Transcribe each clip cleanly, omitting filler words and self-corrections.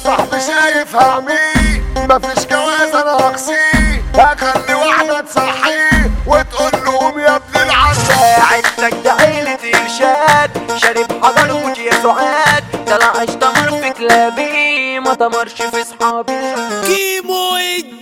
صاحبي شايف هعميه مفيش جواز انا هقصيه، هخلي واحدة تصحيه وتقول له قوم يا ابن العسل. عيلتك ده عيلة إرشاد، شارب حجر وجه يا سعاد، طلعش تمر في كلابي ما تمرش في صحابي. كيمو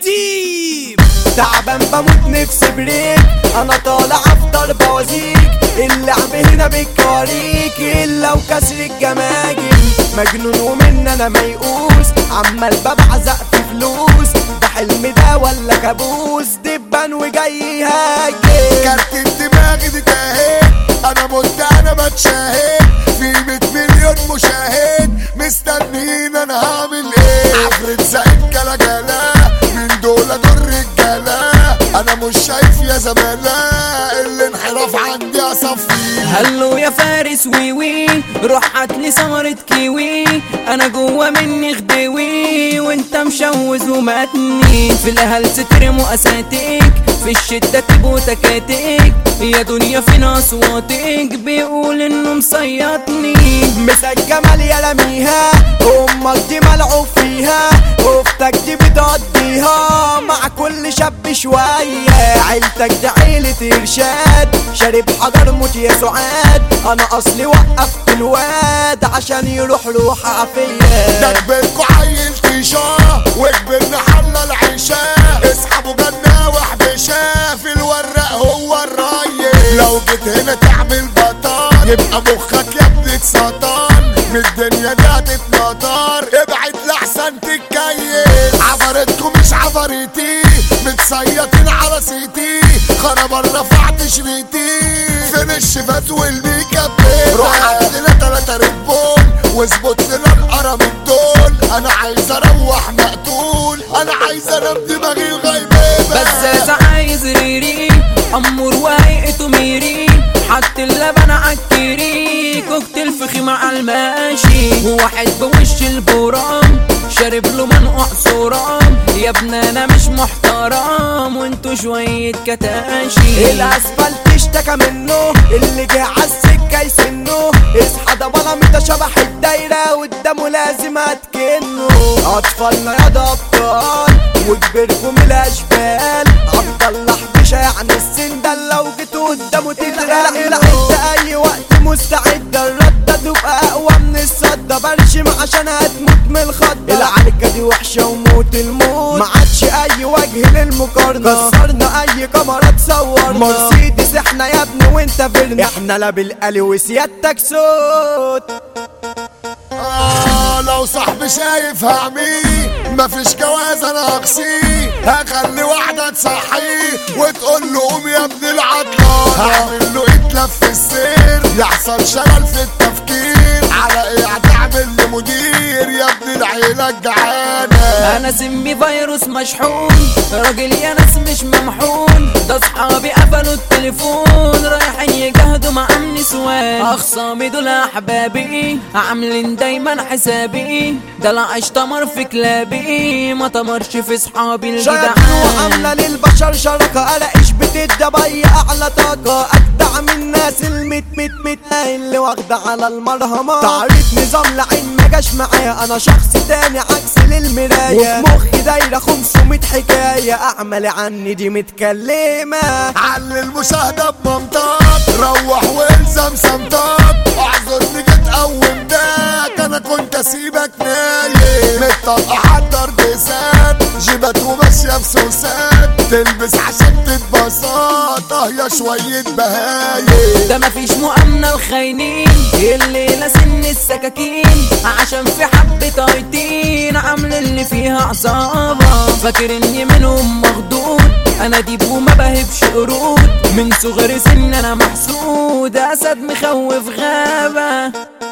الديب تعبان بموت نفسي بريك، انا طالع افطر بوازيك، اللعب هنا بالكواريك الا وكسر الجماجم، مجنون ومن انا ميؤوس، عمال ببعزق في فلوس، ده حلم ده ولا كابوس، دبان وجاي يهاجم. كارت دماغي دي تاهت، انا مت انا بتشاهد في 100 مليون مشاهد مستنيين انا هعمل ايه. عفريت زائد جلا من دول رجاله، انا مش شايف يا زماله الانحراف عندي اصفي. هلو يا فارس وي روح هاتلي ثمرة كيوي، انا جوا مني خديوي وانت مشوز وماتني، في الهلس ترموا اساتيك، في الشدة تبقوا تكاتيك، يا دنيا في ناس واطيك بيقول انه مصيطني. مسك جمال يا لميها، امك دي ملعوب فيها، اختك دي بتقضيها مع كل شاب شوية. عيلتك دي عيلة إرشاد، شارب حجر موت يا سعاد، انا اصلي وقفت الواد عشان يروح له حافية. ده كبركوا عيل طيشاه وكبرنا حلى العيشاه، اسحبوا جنة وحبشاه في الورق هو الرايق. لو جيت هنا تعمل بطال يبقى مخك يا ابني اتسطل، من الدنيا دي هتتنطر، ابعد لحسن تتكيف. عفرتكوا مش عفريتي متصيطين على سيتي، خربان رفعت شريتي فين الشفات والميك اب. روح عندنا 3 ريد بول واظبط لنا القرم الدول، انا عايز اروح مقتول، انا عايز انام دماغي الغيبانة. بزاز عايز ريري امور وهيئته ميري، حط اللبن عالكيري، كوكتيل فخي مع الماشي، وواحد بوش البورام شارب له منقوع صورام، يا ابن انا مش محترم وانتو شوية كتاشي. الاسفلت اشتكى منه اللي جه عالسكة يسنه، اصحى ده بلميطة شبح الدايرة قدامه لازم اتكنه. اطفالنا يا ده ابطال وكبركم الاشبال، عبد الله حبيشة يعني السندال، لو جيت قدامه تترقى. لحد اي وقت مستعد الردة تبقى اقوى من الصدة، برشم عشان هتموت من الخضة، العركة دي وحشة وموت الموت، ما عادش اي وجه للمقارنة، كسرنا اي كاميرا تصورنا، مرسيدس احنا يا ابني وانت فيرنا، احنا لا بالقلي وسيادتك صوت. لو صاحبي شايف هعميه مفيش جواز انا هقصيه، هخلي واحدة تصحيه وتقول له قوم يا ابن العطلان، هعمل له اتلف في السير يحصل شلل في التفكير، على ايه هتعمل لي مدير يا ابن العيلة الجعانة. انا سمي فيروس مشحون، راجل يا ناس مش ممحون، ده اصحابي قفلوا التليفون رايحين يجاهدوا مع النسوان، اخصامي دول احبابي عاملين دايما حسابي، ده العيش تمر في كلابي ما تمرش في صحابي الجدعان. وعاملة للبشر شركة الاقيش بتتدبي اعلى طاقة، اجدع من الناس المت اللي واخدة على المرهمة، تعريض نظام لعين ما جاش معايا، انا شخص تاني عكس للمراية، وفي مخي دايرة 500 حكاية، اعمل عني دي متكلمة. علي المشاهدة بمنطق روح والزم سمطات، اعذرني جيت قوم داك انا كنت اسيبك نايم، متطلقة حضر ديسات جيبات وماشية في سوسات، تلبس عشان تتبسط يا شوية بهايم. ده مفيش مؤامنة الخاينين الليلة سن السكاكين، عشان في حبة ايتين عامل اللي فيها عصابة، فاكر اني منهم مخدود، انا ديب وما بهبش قرود، من صغر سن انا محسود، اسد مخوف غابة.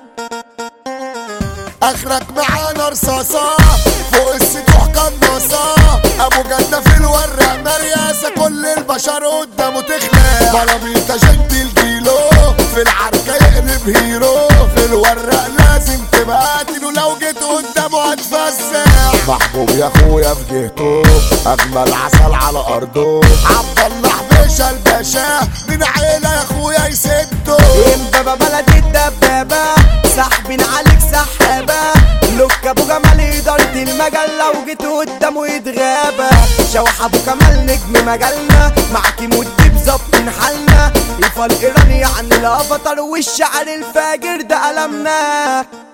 اخرك معانا رصاصة فوق السطوح قناصة، ابو جنة في الورق مرياسة، كل البشر قدامه تخلق، بلاميطة جنت الكيلو في العركة يقلب هيرو، في الورق لازم تبقى قاتله، لو جيت قدامه هتفزع. محبوب يا اخويا في جهته اجمل عسل على ارضه، عبد الله حبيشة الباشا من عيلة يا اخويا يسده، امبابة بلدي الدبابة سحبين عليك سحابة، لوكا ابو جمال ادارة المجال لو جيت قدامه يتغابى. شوح ابو كمال نجم مجالنا معاكي مدي بظبط حالنا. الفرق ايراني يعني الافاتار والشعر الفاجر ده قلمنا.